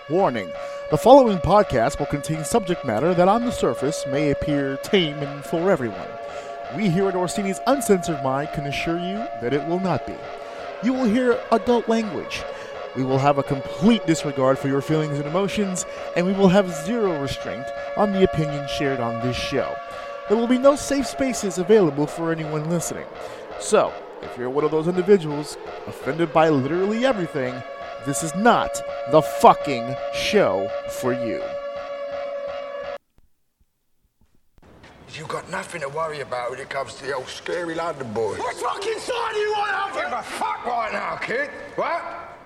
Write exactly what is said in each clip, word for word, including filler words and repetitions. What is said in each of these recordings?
Warning: the following podcast will contain subject matter that on the surface may appear tame and for everyone. We here at Orsini's Uncensored Mind can assure you that it will not be. You will hear adult language. We will have a complete disregard for your feelings and emotions, and we will have zero restraint on the opinions shared on this show. There will be no safe spaces available for anyone listening. So, if you're one of those individuals offended by literally everything, this is not the fucking show for you. You got nothing to worry about when it comes to the old scary London boy. What fucking side do you want out Give a fuck right now, kid. What?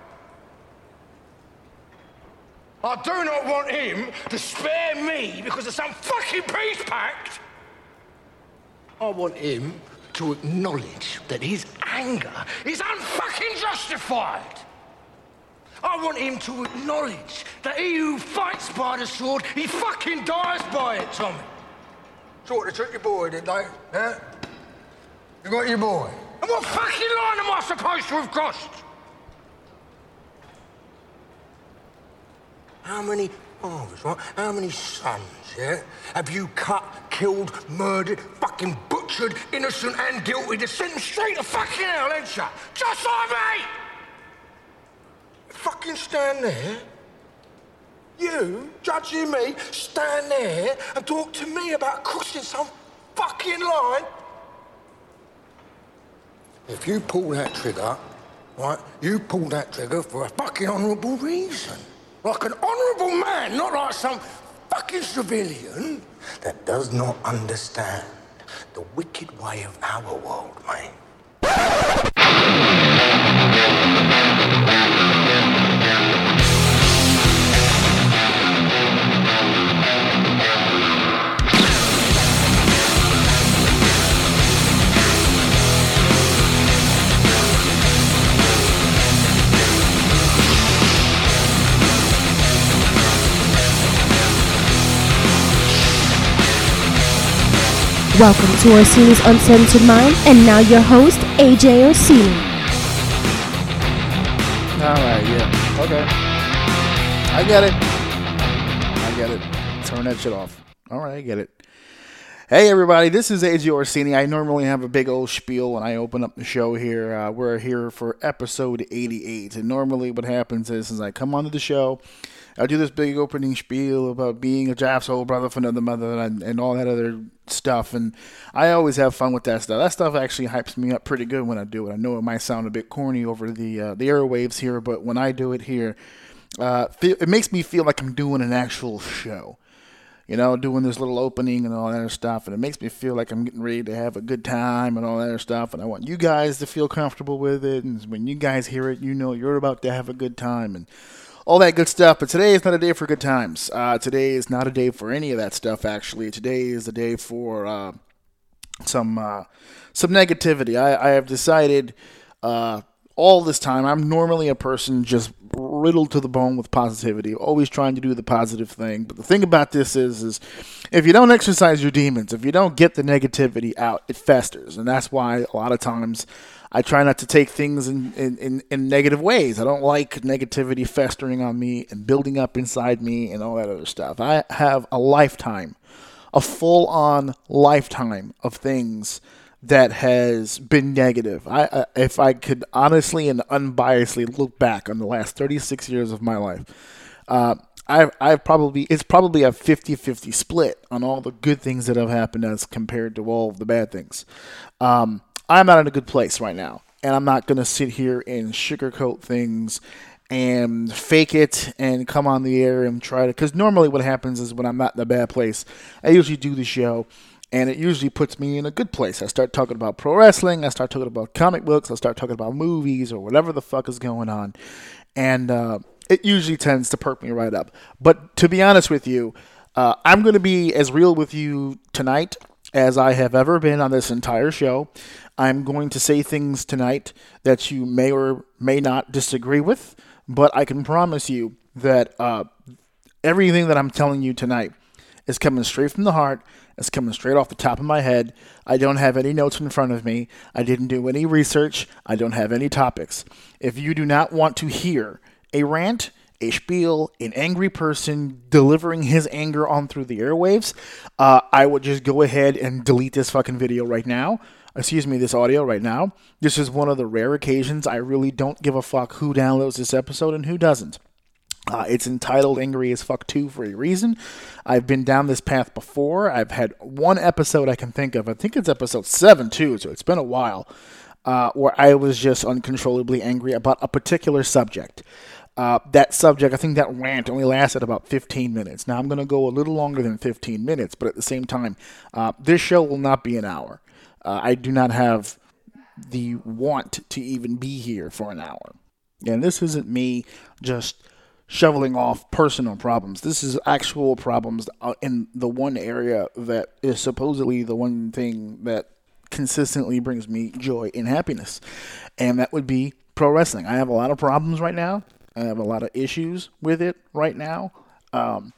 I do not want him to spare me because of some fucking peace pact. I want him to acknowledge that his anger is unfucking justified. I want him to acknowledge that he who fights by the sword, he fucking dies by it, Tommy. So what, they took your boy, did they? Huh? You got your boy. And what fucking line am I supposed to have crossed? How many fathers, right? How many sons, yeah? Have you cut, killed, murdered, fucking butchered, innocent and guilty, to send them straight to fucking hell, ain't you? Just like me! Fucking stand there. You, judging me, stand there and talk to me about crossing some fucking line. If you pull that trigger, right, you pull that trigger for a fucking honourable reason. Like an honourable man, not like some fucking civilian that does not understand the wicked way of our world, mate. Welcome to Orsini's Uncensored Mind, and now your host, A J Orsini. Alright, yeah. Okay. I get it. I get it. Turn that shit off. Alright, I get it. Hey everybody, this is A J Orsini. I normally have a big old spiel when I open up the show here. Uh, we're here for episode eighty-eight. And normally what happens is, is I come onto the show, I do this big opening spiel about being a Jap soul brother for another mother and, and all that other stuff. And I always have fun with that stuff. That stuff actually hypes me up pretty good when I do it. I know it might sound a bit corny over the uh, the airwaves here, but when I do it here, uh, it makes me feel like I'm doing an actual show. You know, doing this little opening and all that other stuff. And it makes me feel like I'm getting ready to have a good time and all that other stuff. And I want you guys to feel comfortable with it. And when you guys hear it, you know you're about to have a good time. And all that good stuff, but today is not a day for good times. Uh, today is not a day for any of that stuff, actually. Today is a day for uh, some uh, some negativity. I, I have decided uh, all this time, I'm normally a person just riddled to the bone with positivity, always trying to do the positive thing. But the thing about this is, is if you don't exercise your demons, if you don't get the negativity out, it festers. And that's why a lot of times I try not to take things in, in, in, in negative ways. I don't like negativity festering on me and building up inside me and all that other stuff. I have a lifetime, a full-on lifetime of things that has been negative. I, uh, if I could honestly and unbiasedly look back on the last thirty-six years of my life, uh, I've, I've probably, it's probably a fifty-fifty split on all the good things that have happened as compared to all of the bad things. Um, I'm not in a good place right now, and I'm not going to sit here and sugarcoat things and fake it and come on the air and try to, because normally what happens is when I'm not in a bad place, I usually do the show, and it usually puts me in a good place. I start talking about pro wrestling, I start talking about comic books, I start talking about movies or whatever the fuck is going on, and uh, it usually tends to perk me right up. But to be honest with you, uh, I'm going to be as real with you tonight as I have ever been on this entire show. I'm going to say things tonight that you may or may not disagree with, but I can promise you that uh, everything that I'm telling you tonight is coming straight from the heart. It's coming straight off the top of my head. I don't have any notes in front of me. I didn't do any research. I don't have any topics. If you do not want to hear a rant, a spiel, an angry person delivering his anger on through the airwaves, uh, I would just go ahead and delete this fucking video right now. Excuse me, this audio right now. This is one of the rare occasions I really don't give a fuck who downloads this episode and who doesn't. Uh, it's entitled Angry as Fuck two for a reason. I've been down this path before. I've had one episode I can think of. I think it's episode seven too, so it's been a while, uh, where I was just uncontrollably angry about a particular subject. Uh, that subject, I think that rant only lasted about fifteen minutes. Now I'm going to go a little longer than fifteen minutes, but at the same time, uh, this show will not be an hour. Uh, I do not have the want to even be here for an hour. And this isn't me just shoveling off personal problems. This is actual problems in the one area that is supposedly the one thing that consistently brings me joy and happiness. And that would be pro wrestling. I have a lot of problems right now. I have a lot of issues with it right now. Um,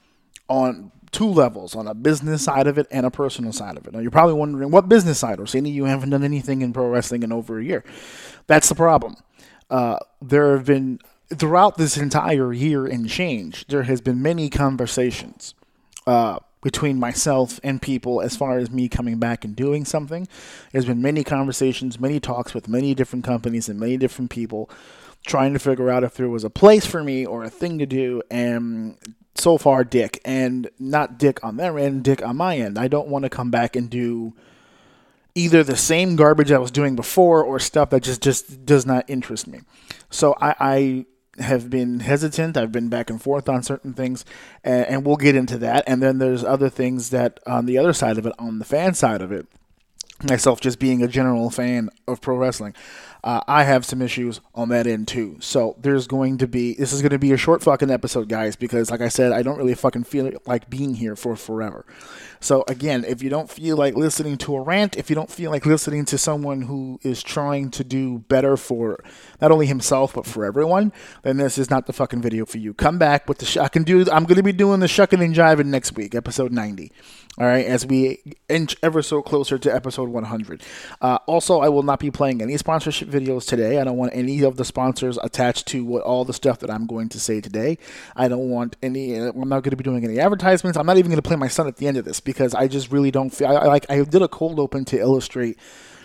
on two levels, on a business side of it and a personal side of it. Now you're probably wondering, what business side? Orsini, you haven't done anything in pro wrestling in over a year. That's the problem. Uh, there have been Throughout this entire year and change, there has been many conversations uh, between myself and people as far as me coming back and doing something. There's been many conversations, many talks with many different companies and many different people trying to figure out if there was a place for me or a thing to do, and so far, dick. And not dick on their end, dick on my end. I don't want to come back and do either the same garbage I was doing before or stuff that just, just does not interest me. So I... I have been hesitant. I've been back and forth on certain things, and, and we'll get into that. And then there's other things that on the other side of it, on the fan side of it, myself just being a general fan of pro wrestling, uh, I have some issues on that end too. So there's going to be, this is going to be a short fucking episode, guys, because like I said, I don't really fucking feel like being here for forever. So again, if you don't feel like listening to a rant, if you don't feel like listening to someone who is trying to do better for not only himself but for everyone, then this is not the fucking video for you. Come back with the sh- I can do. I'm going to be doing the shucking and jiving next week, episode ninety. All right, as we inch ever so closer to episode one hundred. Uh, also, I will not be playing any sponsorship videos today. I don't want any of the sponsors attached to what all the stuff that I'm going to say today. I don't want any. I'm not going to be doing any advertisements. I'm not even going to play my son at the end of this because I just really don't feel. I, I like. I did a cold open to illustrate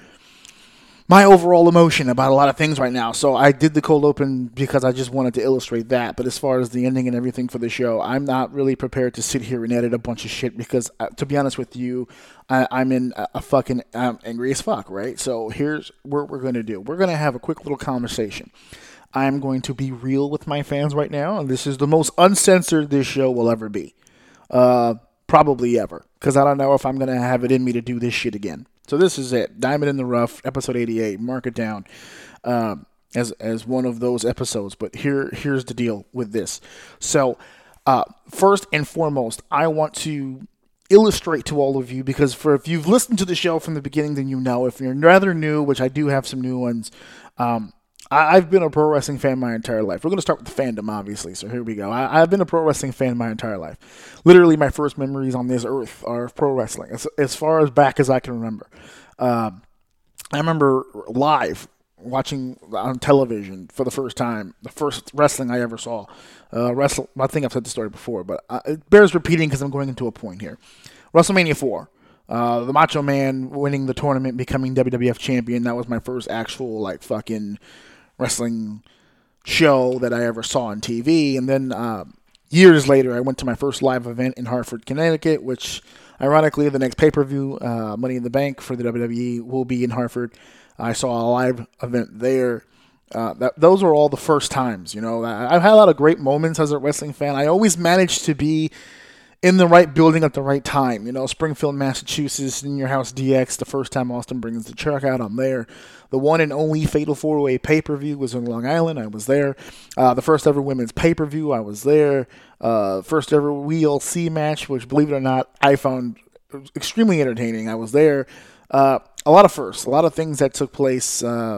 my overall emotion about a lot of things right now. So I did the cold open because I just wanted to illustrate that. But as far as the ending and everything for the show, I'm not really prepared to sit here and edit a bunch of shit because, uh, to be honest with you, I, I'm in a, a fucking I'm angry as fuck, right? So here's what we're going to do. We're going to have a quick little conversation. I'm going to be real with my fans right now, and this is the most uncensored this show will ever be. Uh, probably ever. Because I don't know if I'm going to have it in me to do this shit again. So this is it. Diamond in the Rough, episode eighty-eight. Mark it down um, as as one of those episodes. But here here's the deal with this. So uh, first and foremost, I want to illustrate to all of you, because for if you've listened to the show from the beginning, then you know. If you're rather new, which I do have some new ones, um, I, I've been a pro wrestling fan my entire life. We're going to start with the fandom, obviously. So here we go. I, I've been a pro wrestling fan my entire life. Literally, my first memories on this earth are of pro wrestling, as, as far as back as I can remember. Um, I remember live watching on television for the first time, the first wrestling I ever saw. Uh, wrestle, I think I've said the story before, but uh, it bears repeating because I'm going into a point here. WrestleMania four. Uh, the Macho Man winning the tournament, becoming W W F champion. That was my first actual, like, fucking wrestling show that I ever saw on T V. And then uh, years later, I went to my first live event in Hartford, Connecticut, which, ironically, the next pay-per-view, uh, Money in the Bank for the W W E, will be in Hartford. I saw a live event there. Uh, that, those were all the first times, you know. I, I've had a lot of great moments as a wrestling fan. I always managed to be in the right building at the right time. You know, Springfield, Massachusetts, In Your House D X, the first time Austin brings the truck out, I'm there. The one and only Fatal four-Way pay-per-view was in Long Island. I was there. Uh, the first ever women's pay-per-view, I was there. Uh, first ever W L C match, which, believe it or not, I found extremely entertaining. I was there. Uh, a lot of firsts, a lot of things that took place uh,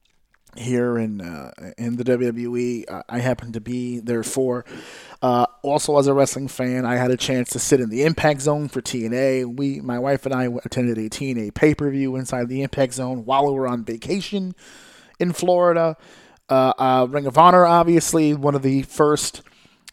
here in uh, in the W W E. Uh, I happened to be there for. Uh, also, as a wrestling fan, I had a chance to sit in the Impact Zone for T N A. We, my wife and I, attended a T N A pay-per-view inside the Impact Zone while we were on vacation in Florida. Uh, uh, Ring of Honor, obviously, one of the first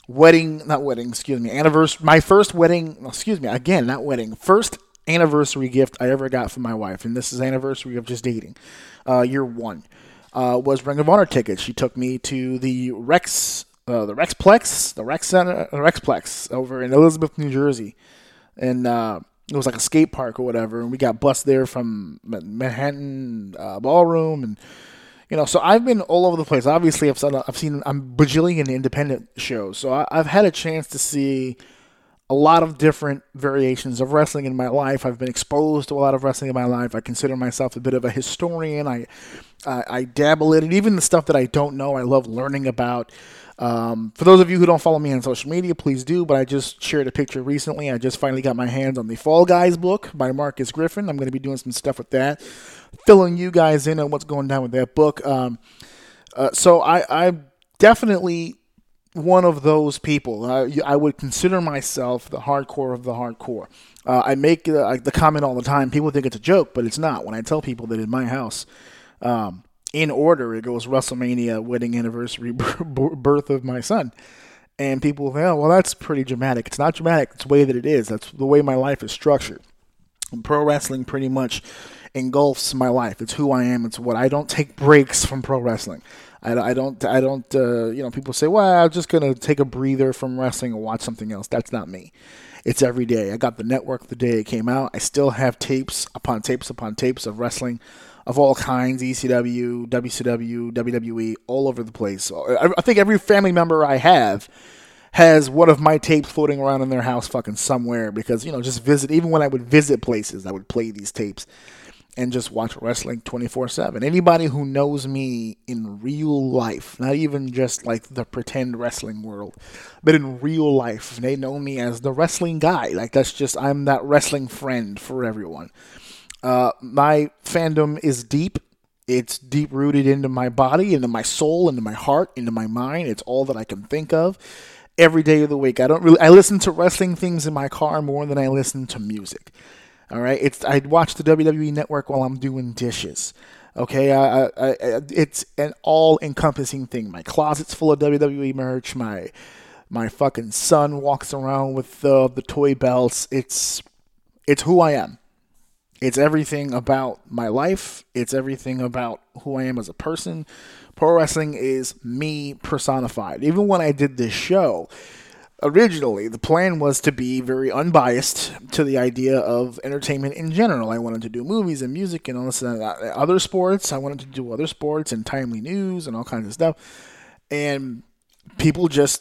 wedding, not wedding, excuse me, anniversary, my first wedding, excuse me, again, not wedding, first anniversary gift I ever got from my wife, and this is anniversary of just dating, uh, year one, uh, was Ring of Honor tickets. She took me to the Rex, uh, the Rexplex, the Rex Center, the Rexplex over in Elizabeth, New Jersey, and uh, it was like a skate park or whatever, and we got bused there from Manhattan uh, Ballroom, and you know, so I've been all over the place. Obviously, I've seen, I've seen a bajillion independent shows, so I, I've had a chance to see a lot of different variations of wrestling in my life. I've been exposed to a lot of wrestling in my life. I consider myself a bit of a historian. I I, I dabble in it. Even the stuff that I don't know, I love learning about. Um, for those of you who don't follow me on social media, please do. But I just shared a picture recently. I just finally got my hands on the Fall Guys book by Marcus Griffin. I'm going to be doing some stuff with that, filling you guys in on what's going down with that book. Um, uh, so I, I'm definitely one of those people. Uh, I would consider myself the hardcore of the hardcore. Uh, I make uh, the comment all the time. People think it's a joke, but it's not. When I tell people that in my house, um, in order, it goes WrestleMania, wedding anniversary, birth of my son. And people think, oh, well, that's pretty dramatic. It's not dramatic. It's the way that it is. That's the way my life is structured. And pro wrestling pretty much engulfs my life. It's who I am. It's what I don't take breaks from pro wrestling. I, I don't, I don't, uh, you know, people say, well, I'm just going to take a breather from wrestling and watch something else. That's not me. It's every day. I got the network the day it came out. I still have tapes upon tapes upon tapes of wrestling of all kinds, E C W, W C W, W W E, all over the place. So I, I think every family member I have has one of my tapes floating around in their house fucking somewhere because, you know, just visit, even when I would visit places, I would play these tapes and just watch wrestling twenty-four seven. Anybody who knows me in real life, not even just like the pretend wrestling world, but in real life, they know me as the wrestling guy. Like that's just, I'm that wrestling friend for everyone. Uh, my fandom is deep. It's deep rooted into my body, into my soul, into my heart, into my mind. It's all that I can think of every day of the week. I don't really, I listen to wrestling things in my car more than I listen to music. All right, it's I watch the W W E Network while I'm doing dishes. Okay, I, I, I, it's an all-encompassing thing. My closet's full of W W E merch. My my fucking son walks around with uh, the toy belts. It's it's who I am. It's everything about my life. It's everything about who I am as a person. Pro wrestling is me personified. Even when I did this show, originally, the plan was to be very unbiased to the idea of entertainment in general. I wanted to do movies and music and all this and other sports. I wanted to do other sports and timely news and all kinds of stuff. And people just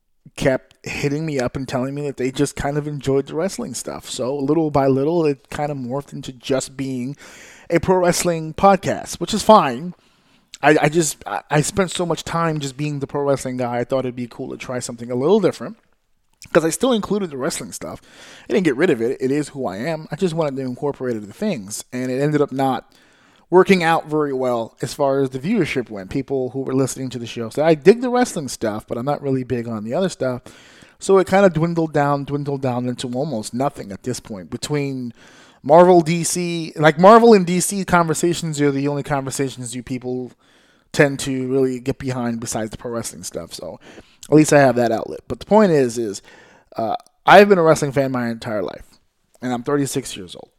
kept hitting me up and telling me that they just kind of enjoyed the wrestling stuff. So little by little, it kind of morphed into just being a pro wrestling podcast, which is fine. I, I just, I spent so much time just being the pro wrestling guy, I thought it'd be cool to try something a little different. Because I still included the wrestling stuff. I didn't get rid of it. It is who I am. I just wanted to incorporate other things. And it ended up not working out very well as far as the viewership went. People who were listening to the show said, I dig the wrestling stuff, but I'm not really big on the other stuff. So it kind of dwindled down, dwindled down into almost nothing at this point. Between Marvel, D C, like Marvel and D C conversations are the only conversations you people tend to really get behind besides the pro wrestling stuff. So at least I have that outlet. But the point is, is uh, I've been a wrestling fan my entire life, and I'm thirty-six years old.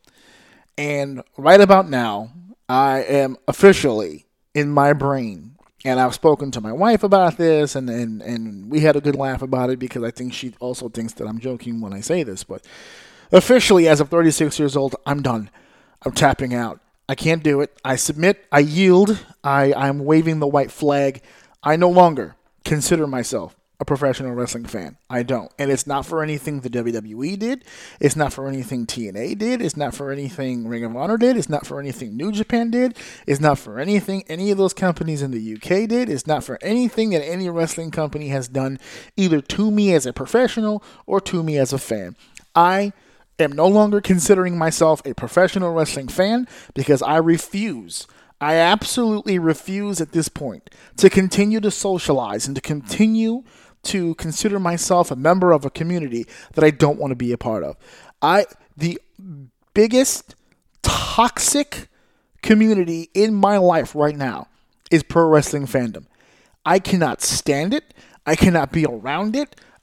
And right about now, I am officially in my brain, and I've spoken to my wife about this, and, and, and we had a good laugh about it because I think she also thinks that I'm joking when I say this. But officially, as of thirty-six years old, I'm done. I'm tapping out. I can't do it. I submit. I yield. I, I'm waving the white flag. I no longer consider myself a professional wrestling fan. I don't. And it's not for anything the W W E did. It's not for anything T N A did. It's not for anything Ring of Honor did. It's not for anything New Japan did. It's not for anything any of those companies in the U K did. It's not for anything that any wrestling company has done either to me as a professional or to me as a fan. I am no longer considering myself a professional wrestling fan because I refuse. I absolutely refuse at this point to continue to socialize and to continue to consider myself a member of a community that I don't want to be a part of. I the biggest toxic community in my life right now is pro wrestling fandom. I cannot stand it. I cannot be around it.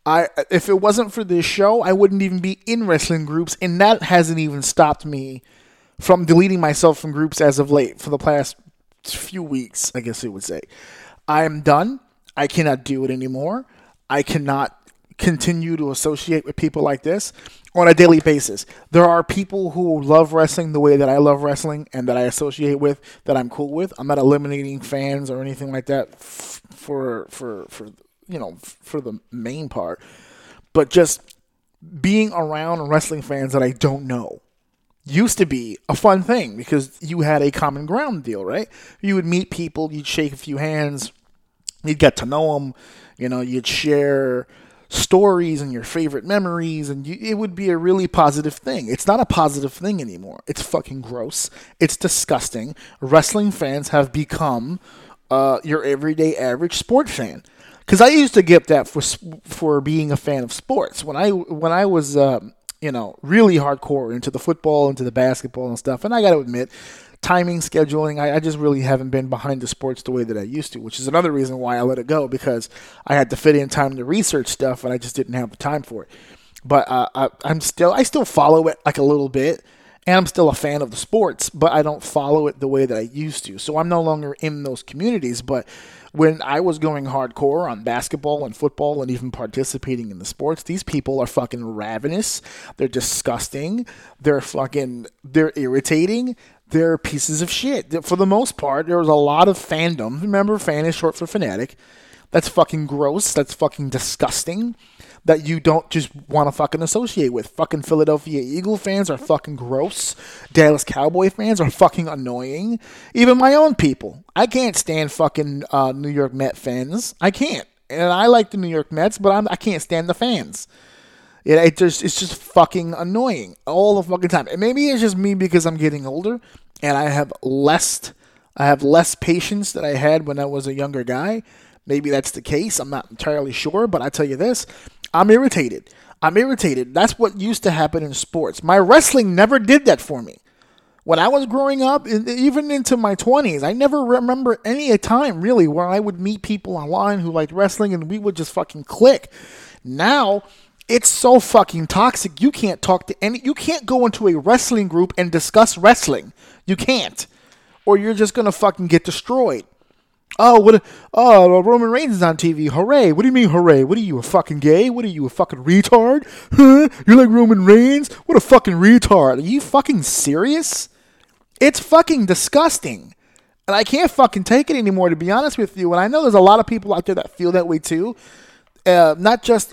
I if it wasn't for this show, I wouldn't even be in wrestling groups, and that hasn't even stopped me from deleting myself from groups as of late for the past few weeks, I guess you would say. I am done. I cannot do it anymore. I cannot continue to associate with people like this on a daily basis. There are people who love wrestling the way that I love wrestling and that I associate with, that I'm cool with. I'm not eliminating fans or anything like that f- for for for you know for the main part, but just being around wrestling fans that I don't know used to be a fun thing because you had a common ground deal, right? You would meet people, you'd shake a few hands, you'd get to know them, you know, you'd share stories and your favorite memories, and you, it would be a really positive thing. It's not a positive thing anymore. It's fucking gross. It's disgusting. Wrestling fans have become uh, your everyday average sport fan. Because I used to get that for for being a fan of sports. When I when I was uh, you know really hardcore into the football, into the basketball and stuff, and I got to admit, timing, scheduling, I, I just really haven't been behind the sports the way that I used to, which is another reason why I let it go, because I had to fit in time to research stuff, and I just didn't have the time for it. But uh, I, I'm still, I still follow it like a little bit, and I'm still a fan of the sports, but I don't follow it the way that I used to. So I'm no longer in those communities, but when I was going hardcore on basketball and football and even participating in the sports, these people are fucking ravenous. They're disgusting. They're fucking, they're irritating. They're pieces of shit. For the most part, there was a lot of fandom. Remember, fan is short for fanatic. That's fucking gross. That's fucking disgusting. That you don't just want to fucking associate with. Fucking Philadelphia Eagle fans are fucking gross. Dallas Cowboy fans are fucking annoying. Even my own people. I can't stand fucking uh, New York Met fans. I can't. And I like the New York Mets, but I'm, I can't stand the fans. It, it just it's just fucking annoying all the fucking time. And maybe it's just me because I'm getting older and I have less I have less patience than I had when I was a younger guy. Maybe that's the case. I'm not entirely sure, but I tell you this, I'm irritated. I'm irritated. That's what used to happen in sports. My wrestling never did that for me. When I was growing up, even into my twenties, I never remember any time really where I would meet people online who liked wrestling and we would just fucking click. Now, it's so fucking toxic. You can't talk to any, you can't go into a wrestling group and discuss wrestling. You can't. Or you're just going to fucking get destroyed. Oh, what? Oh, Roman Reigns is on T V. Hooray. What do you mean, hooray? What are you, a fucking gay? What are you, a fucking retard? Huh? You're like Roman Reigns? What a fucking retard. Are you fucking serious? It's fucking disgusting. And I can't fucking take it anymore, to be honest with you. And I know there's a lot of people out there that feel that way too. Uh, not just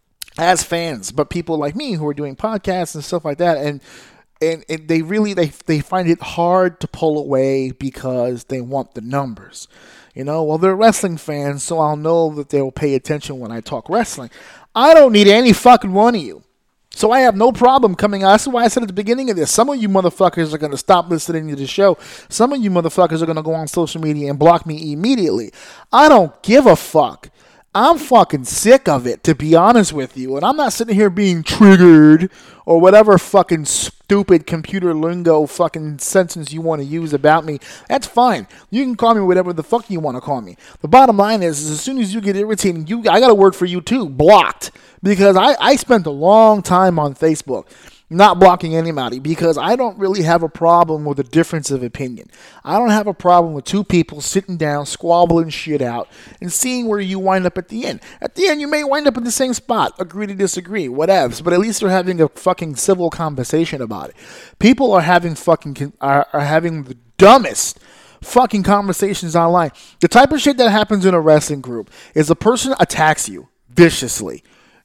as fans, but people like me who are doing podcasts and stuff like that. And and, and they really, they, they find it hard to pull away because they want the numbers. You know, well, they're wrestling fans, so I'll know that they'll pay attention when I talk wrestling. I don't need any fucking one of you. So I have no problem coming out. That's why I said at the beginning of this, some of you motherfuckers are going to stop listening to the show. Some of you motherfuckers are going to go on social media and block me immediately. I don't give a fuck. I'm fucking sick of it, to be honest with you. And I'm not sitting here being triggered or whatever fucking stupid computer lingo fucking sentence you want to use about me. That's fine. You can call me whatever the fuck you want to call me. The bottom line is, is as soon as you get irritating, you I got a word for you too. Blocked. Because I, I spent a long time on Facebook not blocking anybody because I don't really have a problem with a difference of opinion. I don't have a problem with two people sitting down, squabbling shit out, and seeing where you wind up at the end. At the end, you may wind up in the same spot. Agree to disagree, whatevs. But at least they're having a fucking civil conversation about it. People are having fucking are, are having the dumbest fucking conversations online. The type of shit that happens in a wrestling group is a person attacks you viciously.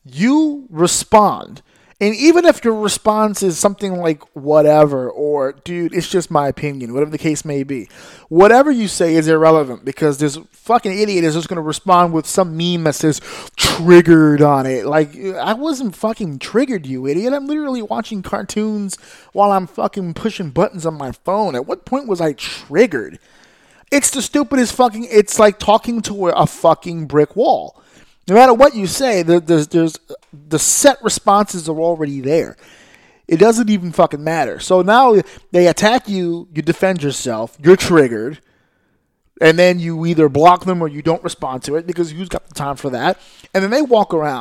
You respond. And even if your response is something like whatever, or dude, it's just my opinion, whatever the case may be, whatever you say is irrelevant because this fucking idiot is just going to respond with some meme that says triggered on it. Like, I wasn't fucking triggered, you idiot. I'm literally watching cartoons while I'm fucking pushing buttons on my phone. At what point was I triggered? It's the stupidest fucking, it's like talking to a fucking brick wall. No matter what you say, there's, there's, the set responses are already there. It doesn't even fucking matter. So now they attack you, you defend yourself, you're triggered, and then you either block them or you don't respond to it because who's got the time for that? And then they walk around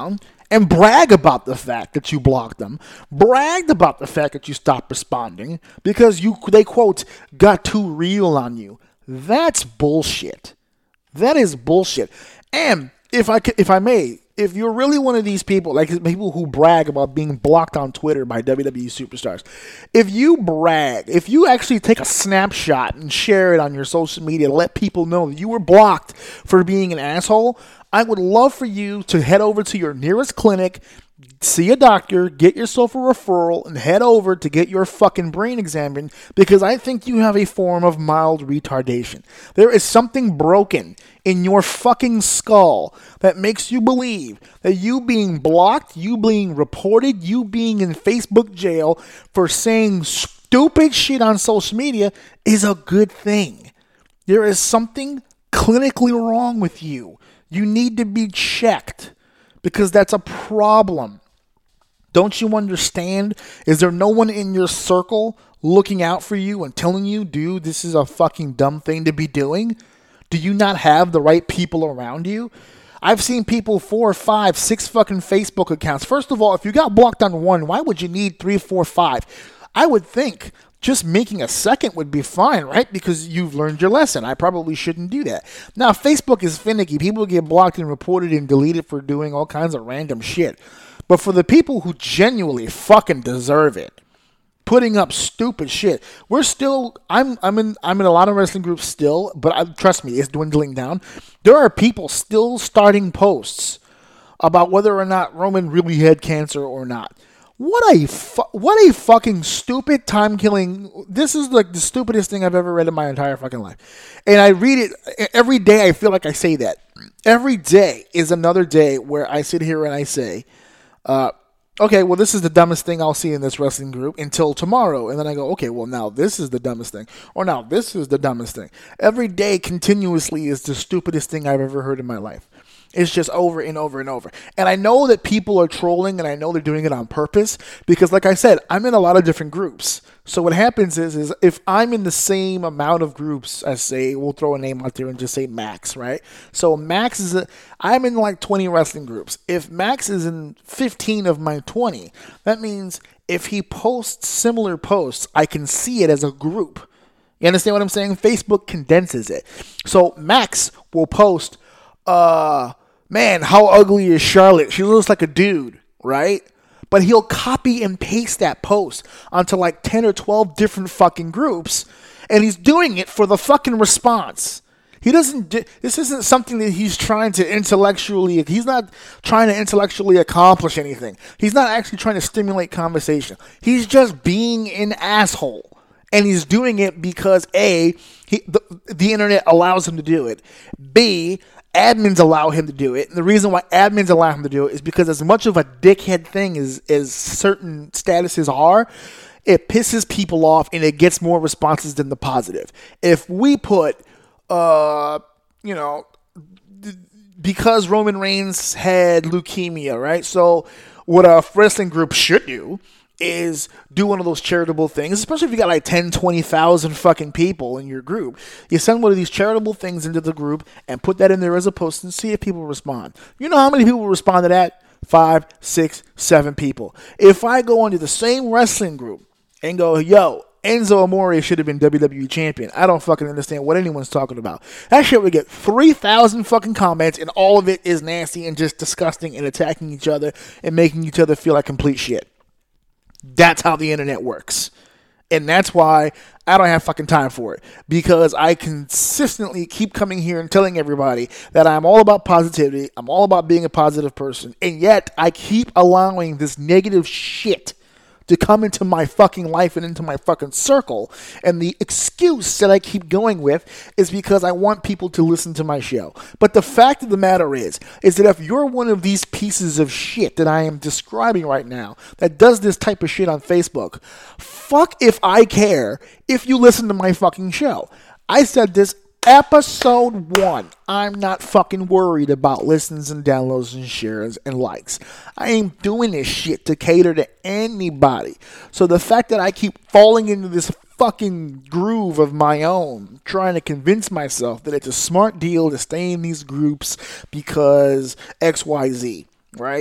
and brag about the fact that you blocked them, bragged about the fact that you stopped responding because you, they quote, got too real on you. That's bullshit. That is bullshit. And if I, if I may, if you're really one of these people, like people who brag about being blocked on Twitter by W W E superstars, if you brag, if you actually take a snapshot and share it on your social media to let people know that you were blocked for being an asshole, I would love for you to head over to your nearest clinic, see a doctor, get yourself a referral, and head over to get your fucking brain examined because I think you have a form of mild retardation. There is something broken in your fucking skull that makes you believe that you being blocked, you being reported, you being in Facebook jail for saying stupid shit on social media is a good thing. There is something clinically wrong with you. You need to be checked because that's a problem. Don't you understand? Is there no one in your circle looking out for you and telling you, dude, this is a fucking dumb thing to be doing? Do you not have the right people around you? I've seen people four, five, six fucking Facebook accounts. First of all, if you got blocked on one, why would you need three, four, five? I would think just making a second would be fine, right? Because you've learned your lesson. I probably shouldn't do that. Now, Facebook is finicky. People get blocked and reported and deleted for doing all kinds of random shit. But for the people who genuinely fucking deserve it, putting up stupid shit, we're still, I'm I'm in I'm in a lot of wrestling groups still, but I, trust me, it's dwindling down. There are people still starting posts about whether or not Roman really had cancer or not. What a fu- what a fucking stupid time killing. This is like the stupidest thing I've ever read in my entire fucking life. And I read it every day. I feel like I say that. Every day is another day where I sit here and I say, uh, okay, well, this is the dumbest thing I'll see in this wrestling group until tomorrow. And then I go, okay, well, now this is the dumbest thing. Or now this is the dumbest thing. Every day continuously is the stupidest thing I've ever heard in my life. It's just over and over and over. And I know that people are trolling, and I know they're doing it on purpose because, like I said, I'm in a lot of different groups. So what happens is, is if I'm in the same amount of groups as, say, we'll throw a name out there and just say Max, right? So Max is, a, I'm in like twenty wrestling groups. If Max is in fifteen of my twenty, that means if he posts similar posts, I can see it as a group. You understand what I'm saying? Facebook condenses it. So Max will post, uh... man, how ugly is Charlotte? She looks like a dude, right? But he'll copy and paste that post onto like ten or twelve different fucking groups, and he's doing it for the fucking response. He doesn't, do, this isn't something that he's trying to intellectually, he's not trying to intellectually accomplish anything. He's not actually trying to stimulate conversation. He's just being an asshole. And he's doing it because A, he, the, the internet allows him to do it. B, admins allow him to do it. And the reason why admins allow him to do it is because as much of a dickhead thing as, as certain statuses are, it pisses people off and it gets more responses than the positive. If we put, uh, you know, because Roman Reigns had leukemia, right? So what a wrestling group should do is do one of those charitable things, especially if you got like ten, twenty thousand fucking people in your group. You send one of these charitable things into the group and put that in there as a post and see if people respond. You know how many people respond to that? Five, six, seven people. If I go into the same wrestling group and go, yo, Enzo Amore should have been W W E champion, I don't fucking understand what anyone's talking about. That shit would get three thousand fucking comments and all of it is nasty and just disgusting and attacking each other and making each other feel like complete shit. That's how the internet works. And that's why I don't have fucking time for it. Because I consistently keep coming here and telling everybody that I'm all about positivity. I'm all about being a positive person. And yet I keep allowing this negative shit to come into my fucking life and into my fucking circle. And the excuse that I keep going with is because I want people to listen to my show. But the fact of the matter is, is that if you're one of these pieces of shit that I am describing right now, that does this type of shit on Facebook, fuck if I care if you listen to my fucking show. I said this episode one. I'm not fucking worried about listens and downloads and shares and likes. I ain't doing this shit to cater to anybody. So the fact that I keep falling into this fucking groove of my own, trying to convince myself that it's a smart deal to stay in these groups because X Y Z, right?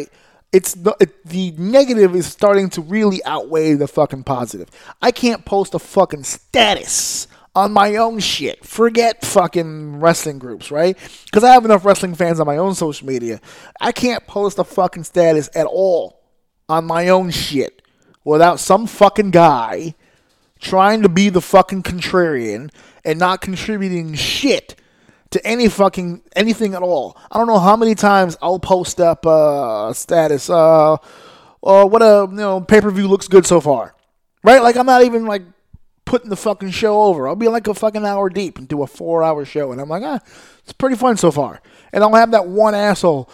It's the it, the negative is starting to really outweigh the fucking positive. I can't post a fucking status on my own shit. Forget fucking wrestling groups, right? Because I have enough wrestling fans on my own social media. I can't post a fucking status at all on my own shit without some fucking guy trying to be the fucking contrarian and not contributing shit to any fucking anything at all. I don't know how many times I'll post up uh, a status. Uh, uh, what a you know pay per view looks good so far, right? Like I'm not even like putting the fucking show over. I'll be like a fucking hour deep and do a four hour show, and I'm like, ah, it's pretty fun so far. And I'll have that one asshole.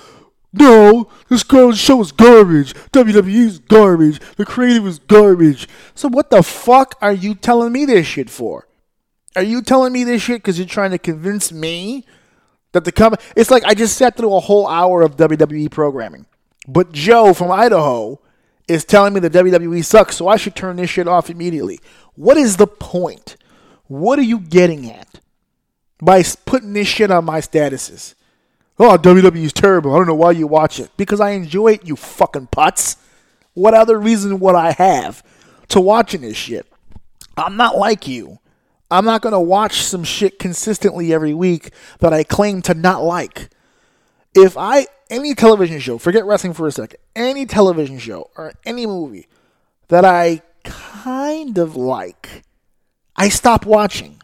No, this girl's show is garbage. W W E's garbage. The creative is garbage. So what the fuck are you telling me this shit for? Are you telling me this shit because you're trying to convince me that the company... It's like I just sat through a whole hour of W W E programming. But Joe from Idaho is telling me that W W E sucks, so I should turn this shit off immediately. What is the point? What are you getting at by putting this shit on my statuses? Oh, W W E is terrible. I don't know why you watch it. Because I enjoy it, you fucking putz. What other reason would I have to watching this shit? I'm not like you. I'm not going to watch some shit consistently every week that I claim to not like. If I, any television show, forget wrestling for a second, any television show or any movie that I kind of like, I stop watching.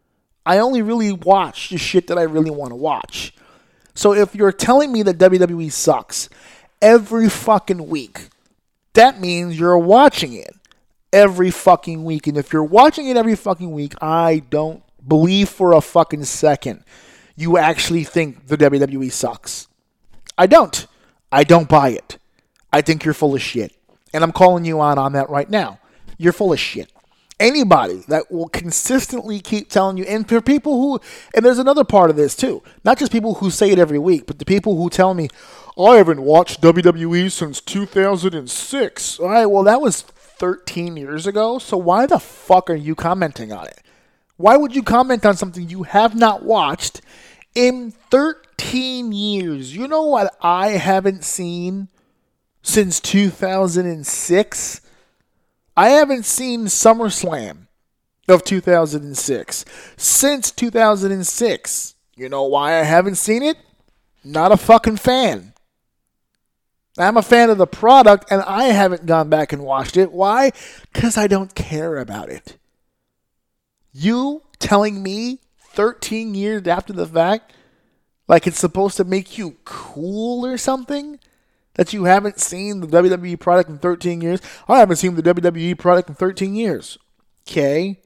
I only really watch the shit that I really want to watch. So if you're telling me that W W E sucks every fucking week, that means you're watching it every fucking week. And if you're watching it every fucking week, I don't believe for a fucking second you actually think the W W E sucks. I don't. I don't buy it. I think you're full of shit. And I'm calling you out on that right now. You're full of shit. Anybody that will consistently keep telling you, and for people who, and there's another part of this too, not just people who say it every week, but the people who tell me, I haven't watched W W E since two thousand six. All right, well, that was thirteen years ago, so why the fuck are you commenting on it? Why would you comment on something you have not watched in thirteen years? You know what I haven't seen since two thousand six? I haven't seen SummerSlam of two thousand six since two thousand six. You know why I haven't seen it? Not a fucking fan. I'm a fan of the product, and I haven't gone back and watched it. Why? Because I don't care about it. You telling me thirteen years after the fact, like it's supposed to make you cool or something, that you haven't seen the W W E product in thirteen years? I haven't seen the W W E product in thirteen years. Okay.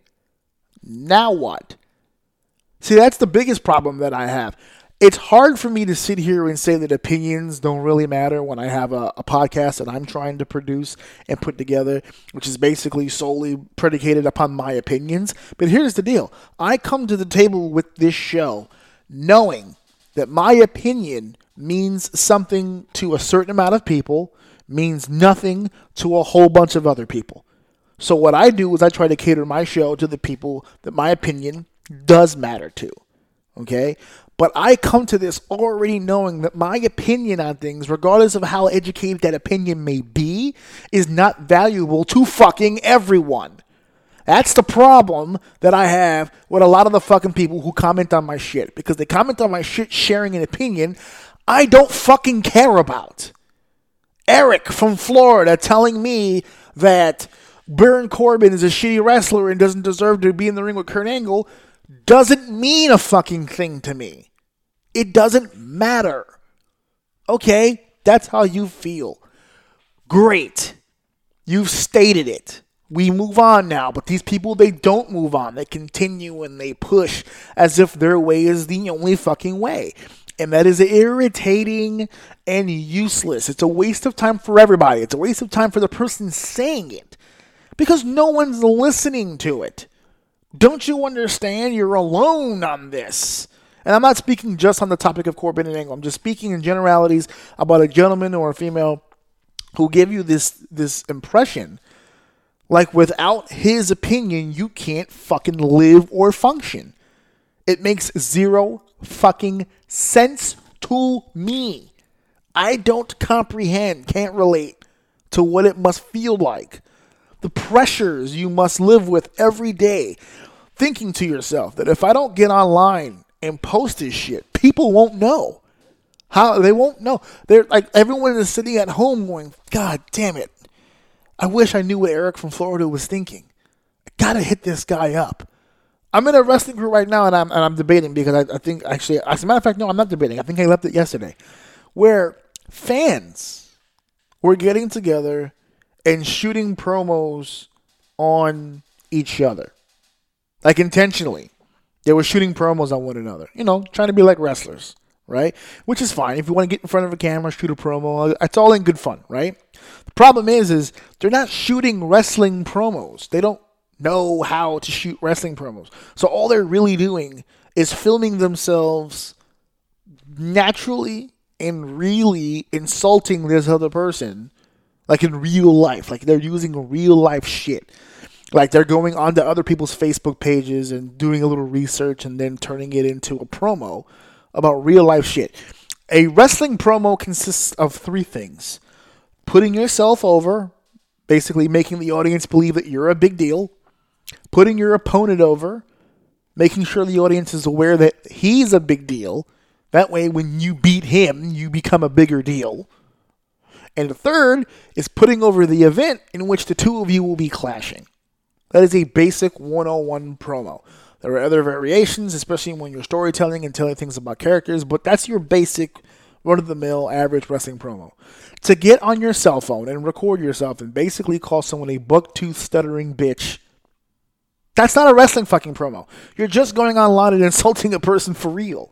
Now what? See, that's the biggest problem that I have. It's hard for me to sit here and say that opinions don't really matter when I have a, a podcast that I'm trying to produce and put together, which is basically solely predicated upon my opinions. But here's the deal. I come to the table with this show knowing that my opinion means something to a certain amount of people, means nothing to a whole bunch of other people. So what I do is I try to cater my show to the people that my opinion does matter to. Okay? But I come to this already knowing that my opinion on things, regardless of how educated that opinion may be, is not valuable to fucking everyone. That's the problem that I have with a lot of the fucking people who comment on my shit. Because they comment on my shit sharing an opinion I don't fucking care about. Eric from Florida telling me that Baron Corbin is a shitty wrestler and doesn't deserve to be in the ring with Kurt Angle doesn't mean a fucking thing to me. It doesn't matter. Okay, that's how you feel. Great. You've stated it. We move on now, but these people, they don't move on. They continue and they push as if their way is the only fucking way. And that is irritating and useless. It's a waste of time for everybody. It's a waste of time for the person saying it because no one's listening to it. Don't you understand? You're alone on this. And I'm not speaking just on the topic of Corbin and Angle. I'm just speaking in generalities about a gentleman or a female who give you this this impression like without his opinion, you can't fucking live or function. It makes zero fucking sense to me. I don't comprehend, can't relate to what it must feel like. The pressures you must live with every day, thinking to yourself that if I don't get online and post this shit, people won't know. How they won't know. They're like, everyone is sitting at home going, God damn it. I wish I knew what Eric from Florida was thinking. I gotta hit this guy up. I'm in a wrestling group right now, and I'm and I'm debating because I, I think actually, as a matter of fact, no, I'm not debating. I think I left it yesterday, where fans were getting together and shooting promos on each other, like intentionally. They were shooting promos on one another, you know, trying to be like wrestlers, right? Which is fine. If you want to get in front of a camera, shoot a promo, it's all in good fun, right? The problem is, is they're not shooting wrestling promos. They don't know how to shoot wrestling promos. So all they're really doing is filming themselves naturally and really insulting this other person, like in real life. Like they're using real life shit. Like they're going onto other people's Facebook pages and doing a little research and then turning it into a promo about real life shit. A wrestling promo consists of three things. Putting yourself over, basically making the audience believe that you're a big deal. Putting your opponent over, making sure the audience is aware that he's a big deal. That way, when you beat him, you become a bigger deal. And the third is putting over the event in which the two of you will be clashing. That is a basic one oh one promo. There are other variations, especially when you're storytelling and telling things about characters, but that's your basic run-of-the-mill average wrestling promo. To get on your cell phone and record yourself and basically call someone a buck-tooth stuttering bitch, that's not a wrestling fucking promo. You're just going online and insulting a person for real.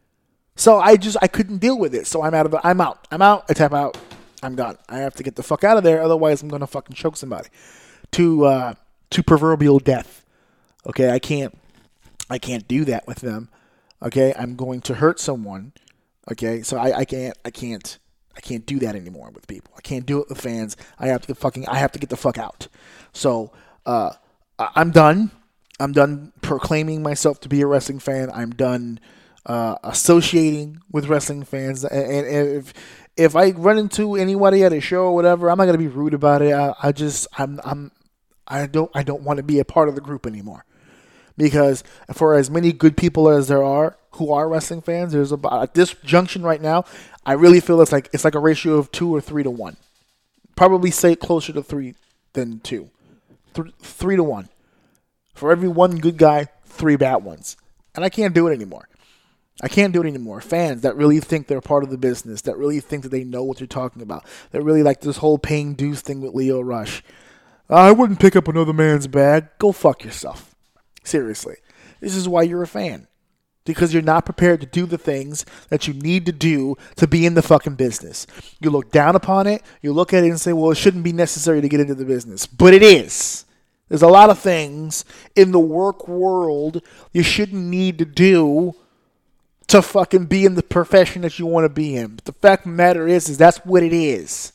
So I just, I couldn't deal with it. So I'm out of it. I'm out. I'm out. I tap out. I'm done. I have to get the fuck out of there. Otherwise, I'm going to fucking choke somebody to, uh, to proverbial death. Okay. I can't, I can't do that with them. Okay. I'm going to hurt someone. Okay. So I, I can't, I can't, I can't do that anymore with people. I can't do it with fans. I have to fucking, I have to get the fuck out. So, uh, I'm done. I'm done proclaiming myself to be a wrestling fan. I'm done uh, associating with wrestling fans. And, and if if I run into anybody at a show or whatever, I'm not gonna be rude about it. I, I just I'm I'm I don't I don't want to be a part of the group anymore. Because for as many good people as there are who are wrestling fans, there's about at this junction right now, I really feel it's like it's like a ratio of two or three to one. Probably say closer to three than two. Th- three to one. For every one good guy, three bad ones. And I can't do it anymore. I can't do it anymore. Fans that really think they're part of the business, that really think that they know what you're talking about, that really like this whole paying dues thing with Lio Rush. I wouldn't pick up another man's bag. Go fuck yourself. Seriously. This is why you're a fan. Because you're not prepared to do the things that you need to do to be in the fucking business. You look down upon it, you look at it and say, well, it shouldn't be necessary to get into the business. But it is. There's a lot of things in the work world you shouldn't need to do to fucking be in the profession that you want to be in. But the fact of the matter is, is that's what it is.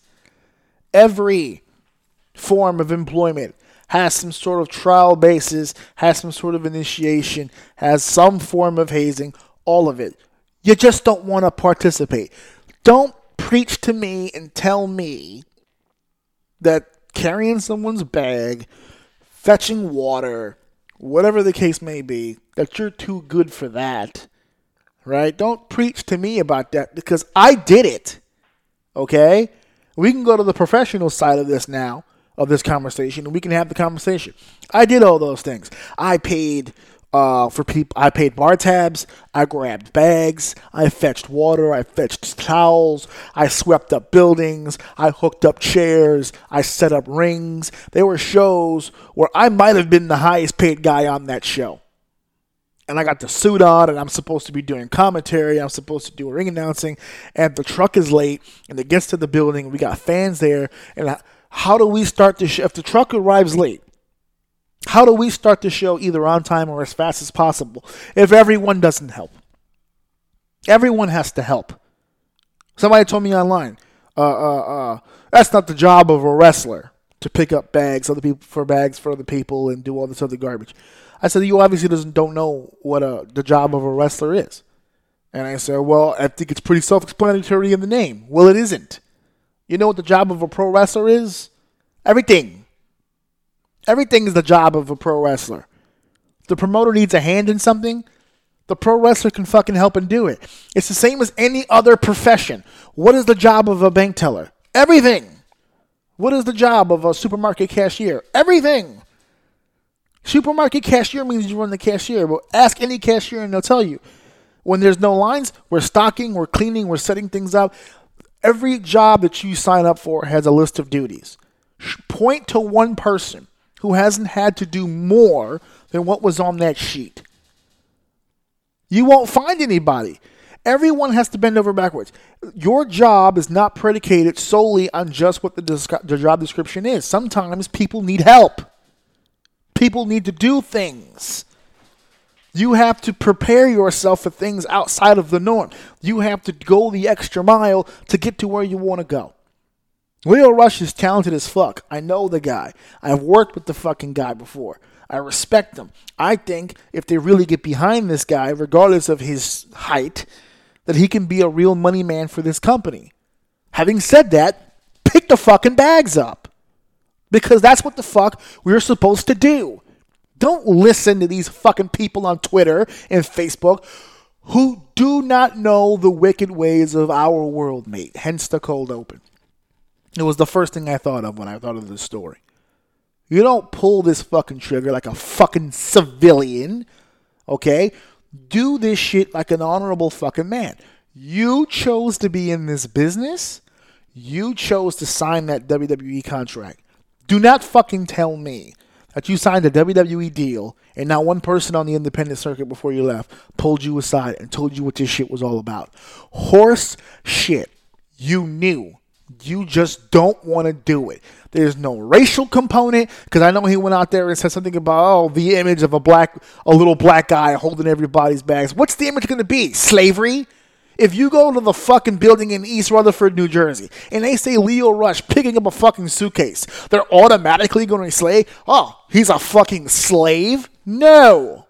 Every form of employment has some sort of trial basis, has some sort of initiation, has some form of hazing, all of it. You just don't want to participate. Don't preach to me and tell me that carrying someone's bag, fetching water, whatever the case may be, that you're too good for that, right? Don't preach to me about that because I did it, okay? We can go to the professional side of this now, of this conversation, and we can have the conversation. I did all those things. I paid uh, for people. I paid bar tabs. I grabbed bags. I fetched water. I fetched towels. I swept up buildings. I hooked up chairs. I set up rings. There were shows where I might have been the highest paid guy on that show. And I got the suit on, and I'm supposed to be doing commentary. I'm supposed to do ring announcing, and the truck is late, and it gets to the building. We got fans there, and I, how do we start the show? If the truck arrives late, how do we start the show either on time or as fast as possible if everyone doesn't help? Everyone has to help. Somebody told me online, uh, uh, uh, that's not the job of a wrestler to pick up bags, other people for bags for other people, and do all this other garbage. I said, you obviously doesn't don't know what a, the job of a wrestler is. And I said, well, I think it's pretty self-explanatory in the name. Well, it isn't. You know what the job of a pro wrestler is? Everything. Everything is the job of a pro wrestler. If the promoter needs a hand in something, the pro wrestler can fucking help and do it. It's the same as any other profession. What is the job of a bank teller? Everything. What is the job of a supermarket cashier? Everything. Supermarket cashier means you run the cashier. But ask any cashier and they'll tell you. When there's no lines, we're stocking, we're cleaning, we're setting things up. Every job that you sign up for has a list of duties. Point to one person who hasn't had to do more than what was on that sheet. You won't find anybody. Everyone has to bend over backwards. Your job is not predicated solely on just what the, disc- the job description is. Sometimes people need help. People need to do things. You have to prepare yourself for things outside of the norm. You have to go the extra mile to get to where you want to go. Lio Rush is talented as fuck. I know the guy. I've worked with the fucking guy before. I respect him. I think if they really get behind this guy, regardless of his height, that he can be a real money man for this company. Having said that, pick the fucking bags up. Because that's what the fuck we're supposed to do. Don't listen to these fucking people on Twitter and Facebook who do not know the wicked ways of our world, mate. Hence the cold open. It was the first thing I thought of when I thought of this story. You don't pull this fucking trigger like a fucking civilian, okay? Do this shit like an honorable fucking man. You chose to be in this business. You chose to sign that W W E contract. Do not fucking tell me that you signed a W W E deal and not one person on the independent circuit before you left pulled you aside and told you what this shit was all about. Horse shit. You knew. You just don't want to do it. There's no racial component, because I know he went out there and said something about, oh, the image of a black, a little black guy holding everybody's bags. What's the image going to be? Slavery? If you go to the fucking building in East Rutherford, New Jersey, and they say Lio Rush picking up a fucking suitcase, they're automatically going to say, oh, he's a fucking slave? No.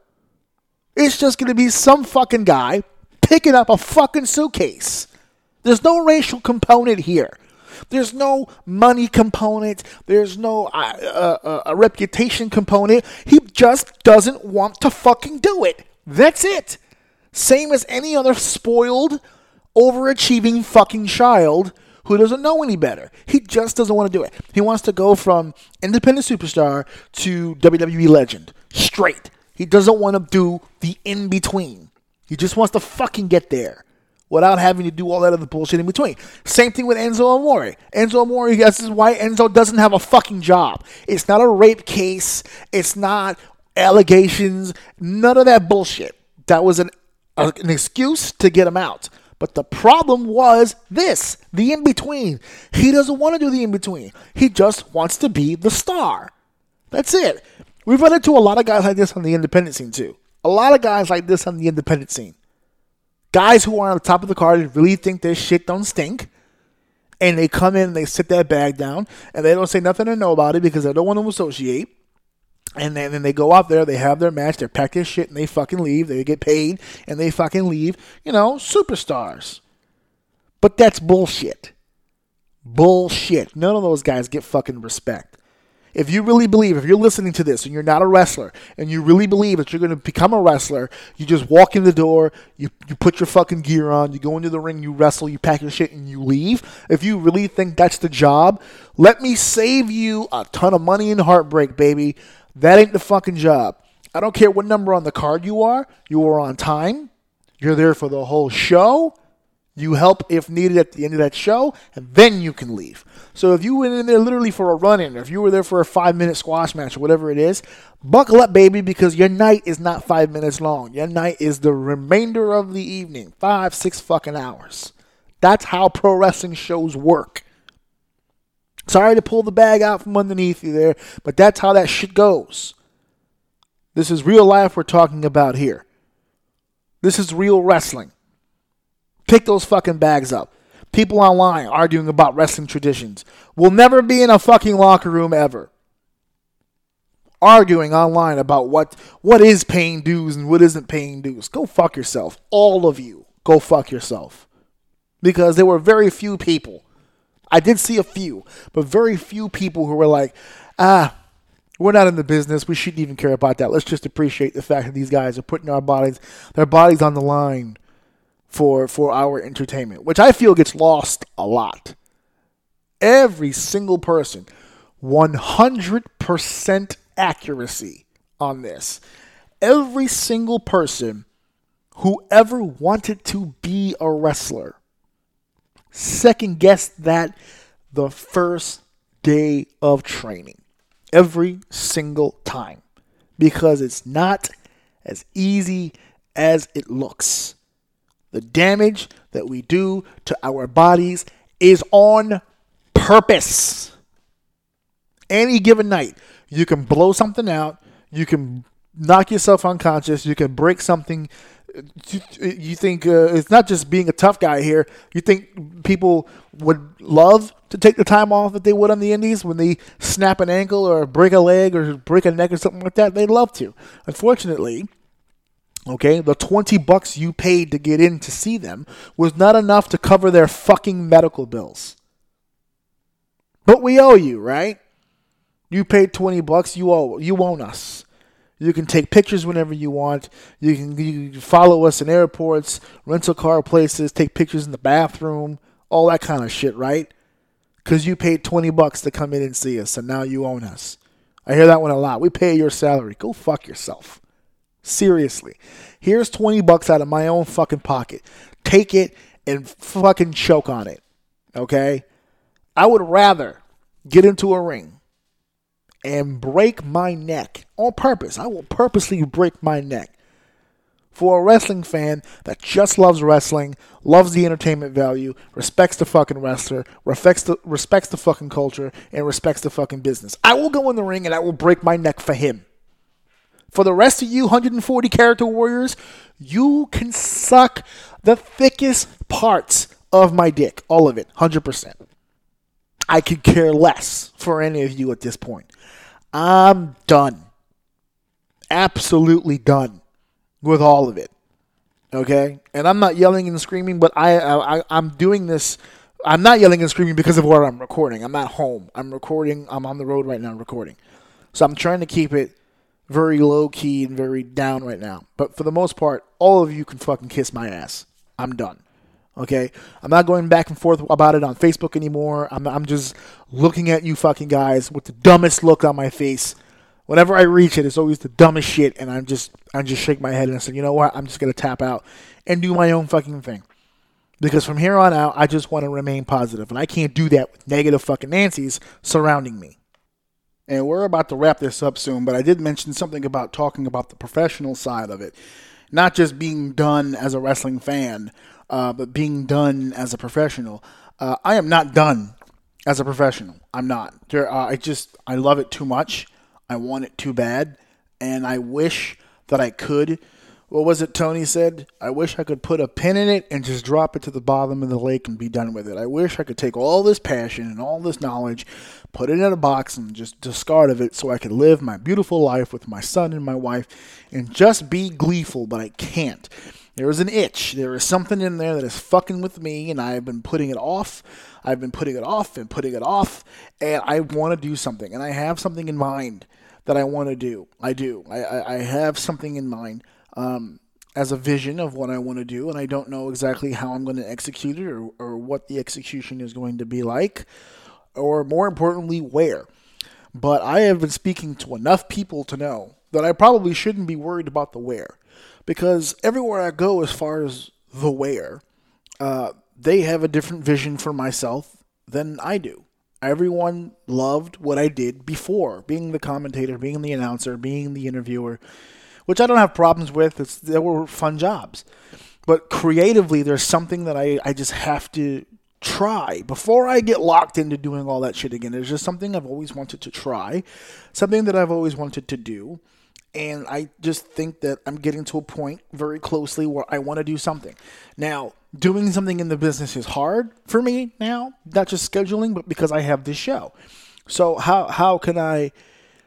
It's just going to be some fucking guy picking up a fucking suitcase. There's no racial component here. There's no money component. There's no uh, uh, uh, a reputation component. He just doesn't want to fucking do it. That's it. Same as any other spoiled, overachieving fucking child who doesn't know any better. He just doesn't want to do it. He wants to go from independent superstar to W W E legend. Straight. He doesn't want to do the in-between. He just wants to fucking get there without having to do all that other bullshit in between. Same thing with Enzo Amore. Enzo Amore, this is why Enzo doesn't have a fucking job. It's not a rape case. It's not allegations. None of that bullshit. That was an, uh, an excuse to get him out. But the problem was this, the in-between. He doesn't want to do the in-between. He just wants to be the star. That's it. We've run into a lot of guys like this on the independent scene too. A lot of guys like this on the independent scene. Guys who are on the top of the card and really think their shit don't stink. And they come in and they sit that bag down. And they don't say nothing to know about it because they don't want to associate. And then, then they go out there, they have their match, they pack their shit, and they fucking leave. They get paid, and they fucking leave. You know, superstars. But that's bullshit. Bullshit. None of those guys get fucking respect. If you really believe, if you're listening to this and you're not a wrestler, and you really believe that you're going to become a wrestler, you just walk in the door, you, you put your fucking gear on, you go into the ring, you wrestle, you pack your shit, and you leave. If you really think that's the job, let me save you a ton of money and heartbreak, baby. That ain't the fucking job. I don't care what number on the card you are. You are on time. You're there for the whole show. You help if needed at the end of that show, and then you can leave. So if you went in there literally for a run-in, or if you were there for a five-minute squash match or whatever it is, buckle up, baby, because your night is not five minutes long. Your night is the remainder of the evening, five, six fucking hours. That's how pro wrestling shows work. Sorry to pull the bag out from underneath you there, but that's how that shit goes. This is real life we're talking about here. This is real wrestling. Pick those fucking bags up. People online arguing about wrestling traditions will never be in a fucking locker room ever. Arguing online about what, what is paying dues and what isn't paying dues. Go fuck yourself. All of you. go fuck yourself. Because there were very few people. I did see a few, but very few people who were like, ah, we're not in the business. We shouldn't even care about that. Let's just appreciate the fact that these guys are putting our bodies, their bodies on the line for for our entertainment, which I feel gets lost a lot. Every single person, one hundred percent accuracy on this. Every single person who ever wanted to be a wrestler second guessed that the first day of training. Every single time. Because it's not as easy as it looks. The damage that we do to our bodies is on purpose. Any given night, you can blow something out. You can knock yourself unconscious. You can break something. You think uh, it's not just being a tough guy here. You think people would love to take the time off that they would on the indies when they snap an ankle or break a leg or break a neck or something like that? They'd love to. Unfortunately, okay, the twenty bucks you paid to get in to see them was not enough to cover their fucking medical bills. But we owe you, right? You paid twenty bucks, you owe you own us. You can take pictures whenever you want. You can, you can follow us in airports, rental car places, take pictures in the bathroom, all that kind of shit, right? Because you paid twenty bucks to come in and see us, and now you own us. I hear that one a lot. We pay your salary. Go fuck yourself. Seriously. Here's twenty bucks out of my own fucking pocket. Take it and fucking choke on it. Okay? I would rather get into a ring and break my neck on purpose. I will purposely break my neck for a wrestling fan that just loves wrestling, loves the entertainment value, respects the fucking wrestler, respects the, respects the fucking culture, and respects the fucking business. I will go in the ring and I will break my neck for him. For the rest of you one hundred forty character warriors, you can suck the thickest parts of my dick. All of it. one hundred percent. I could care less for any of you at this point. I'm done. Absolutely done with all of it. Okay? And I'm not yelling and screaming, but I, I, I'm doing this. I'm not yelling and screaming because of where I'm recording. I'm not home. I'm recording. I'm on the road right now recording. So I'm trying to keep it very low-key and very down right now. But for the most part, all of you can fucking kiss my ass. I'm done. Okay? I'm not going back and forth about it on Facebook anymore. I'm I'm just looking at you fucking guys with the dumbest look on my face. Whenever I reach it, it's always the dumbest shit, and I'm just I just shake my head and I say, you know what? I'm just gonna tap out and do my own fucking thing. Because from here on out, I just want to remain positive, and I can't do that with negative fucking Nancy's surrounding me. And we're about to wrap this up soon, but I did mention something about talking about the professional side of it. Not just being done as a wrestling fan, uh, but being done as a professional. Uh, I am not done as a professional. I'm not. There, uh, I just, I love it too much. I want it too bad. And I wish that I could. What was it Tony said? I wish I could put a pin in it and just drop it to the bottom of the lake and be done with it. I wish I could take all this passion and all this knowledge, put it in a box and just discard of it so I could live my beautiful life with my son and my wife and just be gleeful, but I can't. There is an itch. There is something in there that is fucking with me, and I've been putting it off. I've been putting it off and putting it off, and I want to do something, and I have something in mind that I want to do. I do. I, I, I have something in mind um, as a vision of what I want to do, and I don't know exactly how I'm going to execute it or, or what the execution is going to be like, or more importantly, where. But I have been speaking to enough people to know that I probably shouldn't be worried about the where. Because everywhere I go as far as the where, uh, they have a different vision for myself than I do. Everyone loved what I did before, being the commentator, being the announcer, being the interviewer, which I don't have problems with. It's, they were fun jobs. But creatively, there's something that I, I just have to try before I get locked into doing all that shit again. There's just something I've always wanted to try, something that I've always wanted to do. And I just think that I'm getting to a point very closely where I want to do something. Now, doing something in the business is hard for me now, not just scheduling, but because I have this show. So how how can I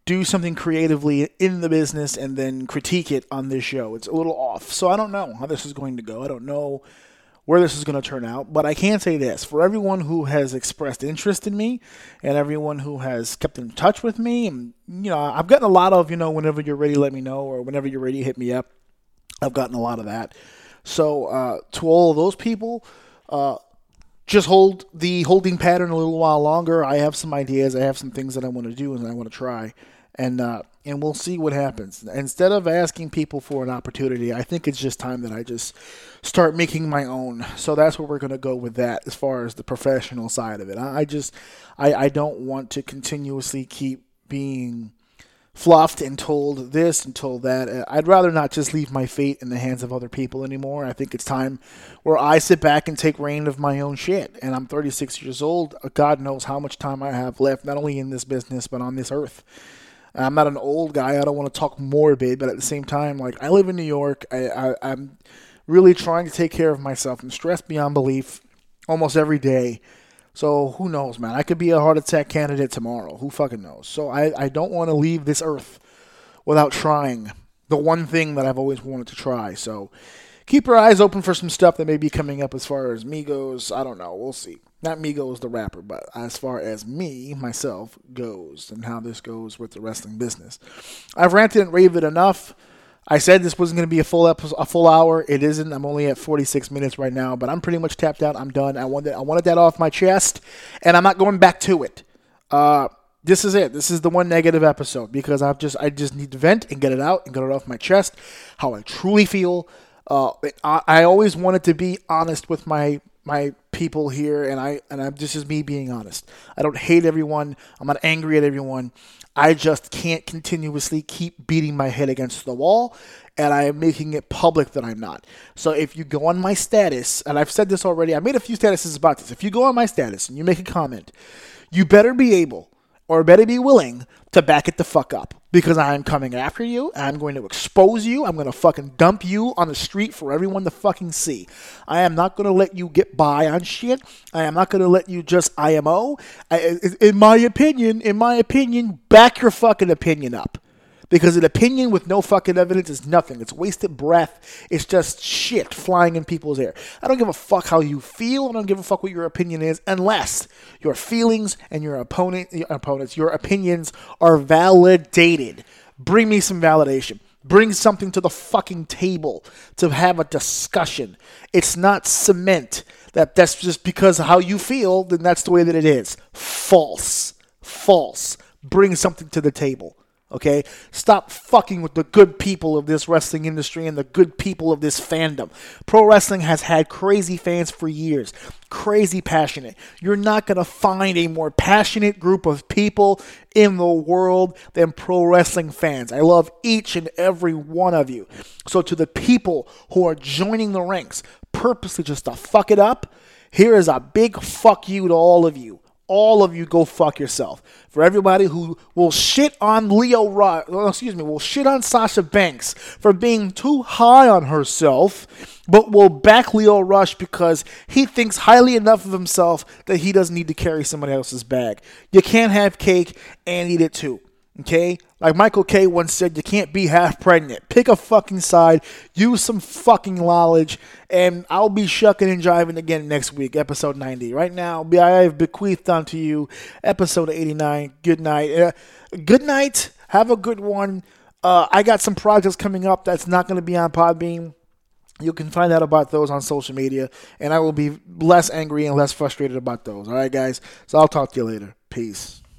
do something creatively in the business and then critique it on this show. It's a little off. So I don't know how this is going to go. I don't know where this is going to turn out. But I can say this. For everyone who has expressed interest in me and everyone who has kept in touch with me, and, you know, I've gotten a lot of, you know, whenever you're ready, let me know, or whenever you're ready, hit me up. I've gotten a lot of that. So uh, to all of those people, uh, just hold the holding pattern a little while longer. I have some ideas. I have some things that I want to do and I want to try. And uh, and we'll see what happens. Instead of asking people for an opportunity, I think it's just time that I just start making my own. So that's where we're going to go with that as far as the professional side of it. I, I just, I, I don't want to continuously keep being fluffed and told this and told that. I'd rather not just leave my fate in the hands of other people anymore. I think it's time where I sit back and take reign of my own shit. And I'm thirty-six years old. God knows how much time I have left, not only in this business, but on this earth. I'm not an old guy. I don't want to talk morbid, but at the same time, like, I live in New York. I, I, I'm really trying to take care of myself. I'm stressed beyond belief almost every day. So who knows, man? I could be a heart attack candidate tomorrow. Who fucking knows? So I, I don't want to leave this earth without trying the one thing that I've always wanted to try. So keep your eyes open for some stuff that may be coming up as far as me goes. I don't know. We'll see. Not Migos the rapper, but as far as me, myself, goes and how this goes with the wrestling business. I've ranted and raved enough. I said this wasn't going to be a full episode, a full hour. It isn't. I'm only at forty-six minutes right now, but I'm pretty much tapped out. I'm done. I wanted, I wanted that off my chest, and I'm not going back to it. Uh, this is it. This is the one negative episode because I've just, I just need to vent and get it out and get it off my chest, how I truly feel. Uh, I, I always wanted to be honest with my my people here, and I and I'm this is me being honest. I don't hate everyone. I'm not angry at everyone. I just can't continuously keep beating my head against the wall, and I am making it public that I'm not. So if you go on my status, and I've said this already, I made a few statuses about this. If you go on my status and you make a comment, you better be able or better be willing to back it the fuck up. Because I am coming after you, I'm going to expose you, I'm going to fucking dump you on the street for everyone to fucking see. I am not going to let you get by on shit. I am not going to let you just I M O. I, in my opinion, in my opinion, back your fucking opinion up. Because an opinion with no fucking evidence is nothing. It's wasted breath. It's just shit flying in people's air. I don't give a fuck how you feel. I don't give a fuck what your opinion is unless your feelings and your opponent, your opponents, your opinions are validated. Bring me some validation. Bring something to the fucking table to have a discussion. It's not cement that that's just because of how you feel, then that's the way that it is. False. False. Bring something to the table. Okay? Stop fucking with the good people of this wrestling industry and the good people of this fandom. Pro wrestling has had crazy fans for years. Crazy passionate. You're not going to find a more passionate group of people in the world than pro wrestling fans. I love each and every one of you. So to the people who are joining the ranks purposely just to fuck it up, here is a big fuck you to all of you. All of you go fuck yourself. For everybody who will shit on Lio Rush, well, excuse me, will shit on Sasha Banks for being too high on herself, but will back Lio Rush because he thinks highly enough of himself that he doesn't need to carry somebody else's bag. You can't have cake and eat it too. Okay? Like Michael K once said, you can't be half pregnant. Pick a fucking side, use some fucking knowledge, and I'll be shucking and jiving again next week, episode ninety. Right now, I have bequeathed onto you episode eighty-nine. Good night. Uh, good night. Have a good one. Uh, I got some projects coming up that's not going to be on Podbean. You can find out about those on social media, and I will be less angry and less frustrated about those. All right, guys? So I'll talk to you later. Peace.